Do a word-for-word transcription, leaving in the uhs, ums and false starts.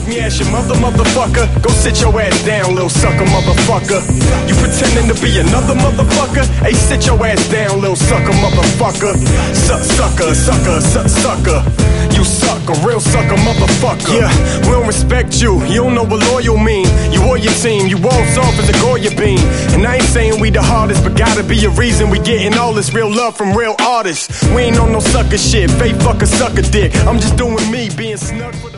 me ask your mother, motherfucker. Go sit your ass down, little sucker, motherfucker. You pretending to be another motherfucker? Hey, sit your ass down, little sucker, motherfucker. Suck, sucker, sucker, suck, sucker. You suck, a real sucker, motherfucker. Yeah, we don't respect you. You don't know what loyal mean. You or your team, you all soft as a Goya bean. And I ain't saying we the hardest, but gotta be a reason we getting all this real love from real artists. We ain't on no sucker shit, fake fucker, sucker dick. I'm just doing me, being snug for the